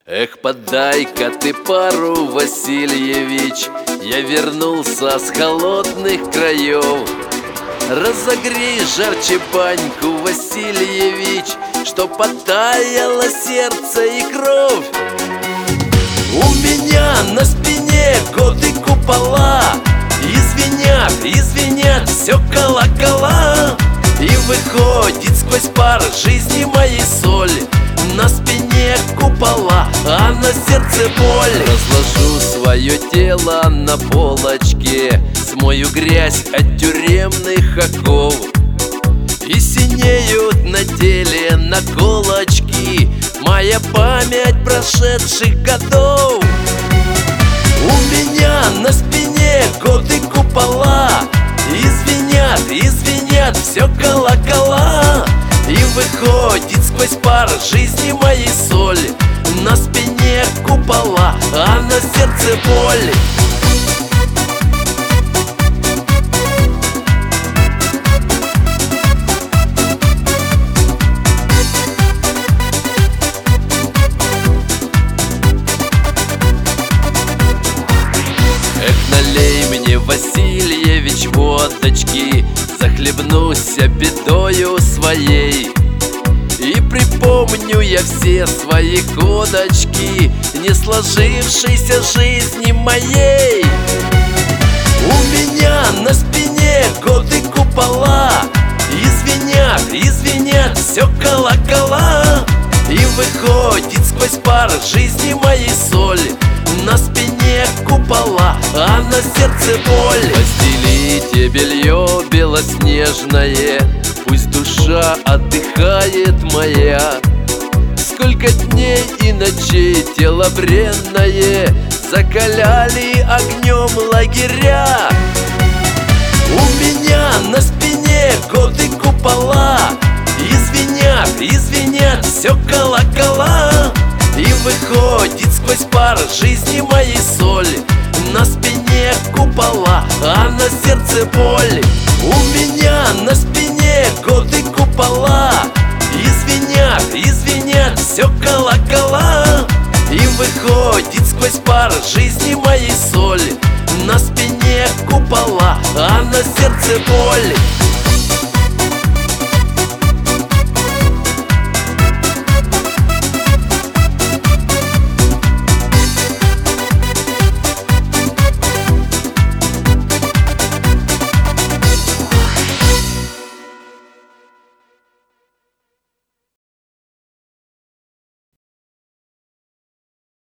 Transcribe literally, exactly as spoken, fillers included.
Эх, подай-ка ты пару, Васильевич, я вернулся с холодных краев. Разогрей жарче баньку, Васильевич, чтоб потаяло сердце и кровь. У меня на спине годы купола, и звенят, и звенят все колокола. И выходит сквозь пар жизни моей соль. На спине купола, а на сердце боль. Разложу свое тело на полочке, смою грязь от тюремных оков. И синеют на теле наколочки, моя память прошедших годов. У меня на спине годы купола, и звенят, и звенят все колокола. И выходит сквозь пар жизни моей соль. На спине купола, а на сердце боль. Эх, налей мне, Васильевич, водочки, захлебнусь бедою своей. И припомню я все свои годочки не сложившейся жизни моей. У меня на спине годы купола, и звенят, и звенят все колокола. И выходит сквозь пар жизни моей соль. На спине купола, а на сердце боль. Постелите белье белоснежное, пусть душа отдыхает моя. Сколько дней и ночей тело бренное закаляли огнем лагеря. У меня на спине годы купола, и звенят, и звенят все колокола. И выходит сквозь пар жизни моей соль. На спине купола, а на сердце боль. У меня на спине годы купола, и звенят, и звенят все колокола. И выходит сквозь пар жизни моей соль. На спине купола, а на сердце боль.